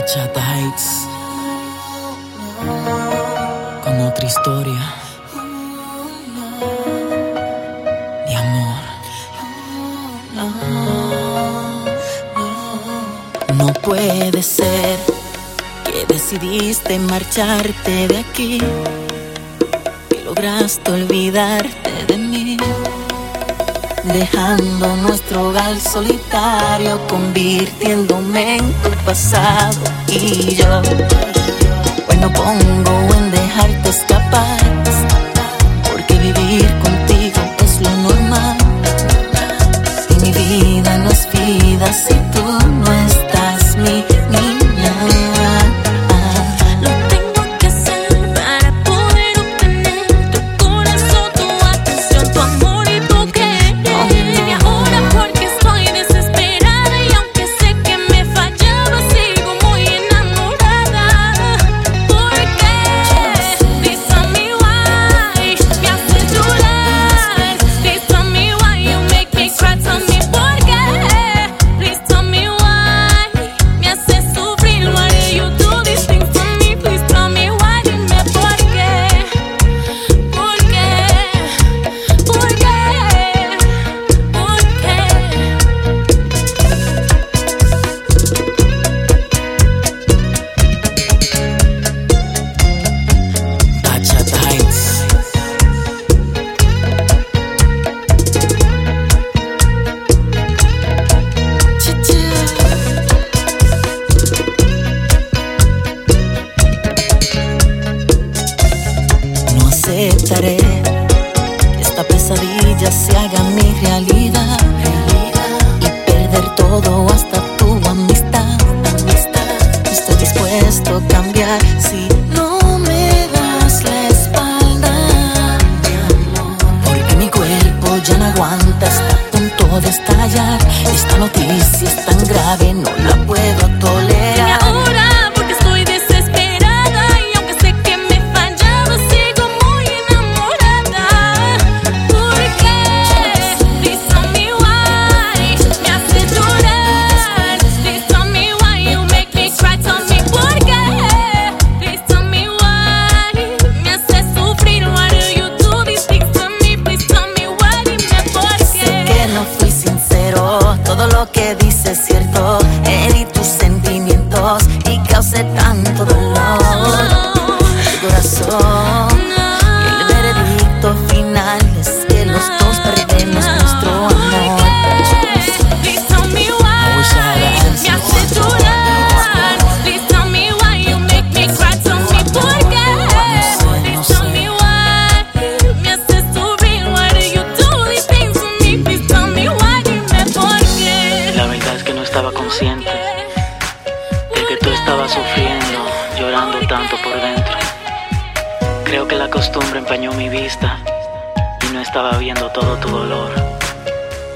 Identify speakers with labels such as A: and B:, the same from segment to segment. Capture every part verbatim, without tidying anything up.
A: Bachata Heights, con otra historia de amor. No puede ser que decidiste marcharte de aquí, que lograste olvidarte de mí, dejando nuestro hogar solitario, convirtiéndome en tu pasado. Y yo hoy no pongo en dejarte escapar, porque vivir contigo es lo normal. Y mi vida no es vida si tú no estás, mi niña.
B: Lo tengo que hacer para poder obtener tu corazón, tu atención, tu amor y tu querer. Y ahora porque estoy desesperada y aunque sé que me fallaba, sigo muy enamorada. Porque please tell me why me haces llorar. Please tell me why you make me cry. Tell me por qué. Please tell me why me haces sufrir. Why do you do these things to me? Please tell me why. Dime por qué. ¿Por qué? ¿Por qué? ¿Por qué?
A: Bachata Heights. No aceptaré que esta pesadilla se haga mi realidad y perder todo, hasta tu amistad. Estoy dispuesto a cambiar si no me das la espalda, porque mi cuerpo ya no aguanta, está a punto de estallar. Esta noticia es tan grave, no la puedo
B: Y
A: tolerar.
B: ahora porque estoy desesperada y aunque sé que me fallaba, sigo muy enamorada. ¿Por qué? Please tell me why me haces llorar. Please tell me why you make me cry. Tell me por qué. Please tell me why me haces sufrir. Why do you do these things to me? Please tell me why. Dime por
A: Sé que
B: qué.
A: no fui sincero, todo lo que dices es cierto. Herí tus sentimientos y causé tanto dolor en tu corazón. Y el veredicto final es que los dos perdemos nuestro amor.
B: Please tell me why me haces llorar. Please tell me why you make me cry. Tell me por qué. Please tell me why me haces sufrir. Why do you do these things to me? Please tell me why. Dime por qué.
C: La verdad es que no estaba consciente de que tú estabas sufriendo, llorando tanto por dentro. Creo que la costumbre empañó mi vista y no estaba viendo todo tu dolor.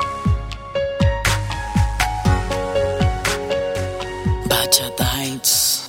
A: Bachata Heights.